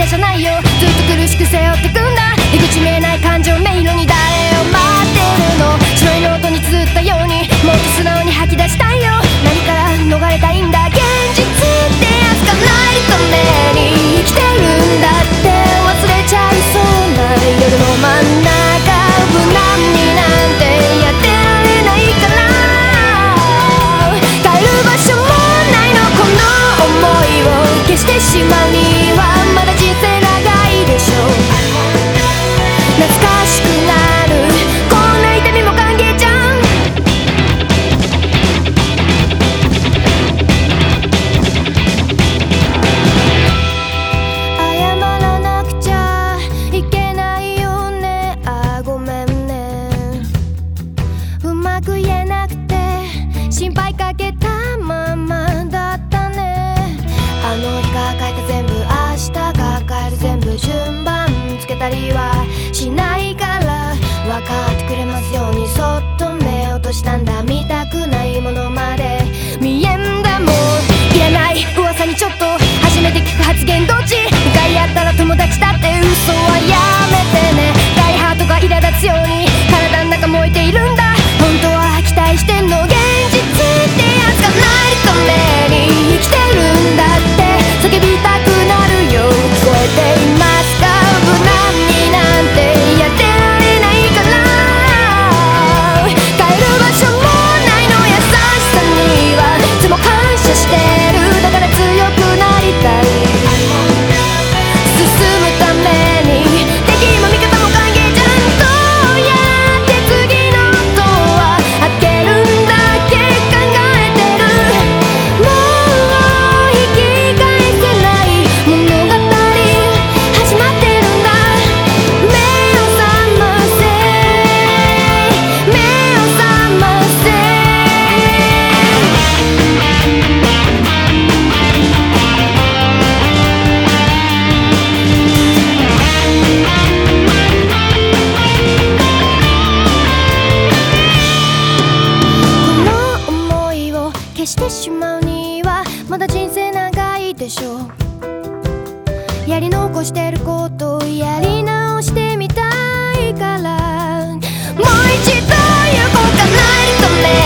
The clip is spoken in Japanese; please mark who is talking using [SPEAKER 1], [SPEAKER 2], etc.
[SPEAKER 1] じゃないよ。ずっと苦しく背負ってくんだ。出口見えない感情迷路に誰を待ってるの。白いノートに綴ったようにもっと素直に吐き出したいよ。何から逃れたいんだ。現実ってやつがないために生きてるんだって忘れちゃいそうな夜の真ん中。無難になんてやってられないから帰る場所もないの。この想いを消してしまうにはまだ人生長いでしょう。懐かしくなるこんな痛みも歓迎じゃん。謝らなくちゃいけないよね。あ、ごめんね。うまく言えなくて心配かけたままだったね。あの日が書いた全部明日が変える全部順番つけたりはしないから分かってくれますようにそっと目を閉じたんだ。見たくないものまで見えんだもん。いらない噂にちょっと初めて聞く発言どっち向かい合ったら友達だって嘘はやめてね。大ハートが苛立つように体の中燃えているんだ。本当は期待してんの。現実ってやつがないために生きてるんだって叫びたくなるよ。聞こえていますか。無難になんてやってられないから帰る場所もないの。優しさにはいつも感謝してる。だから強くなりたい。進むために敵も味方も歓迎じゃん。どうやって次のドア開けるんだっけ考えてる。もう引き返せない物語始まってるんだ。目を覚ませ目を覚ませ。この想いを消してしまうにはまだ人生長いでしょう。やり残してることをやり直してみたいからもう一度行こうかなるため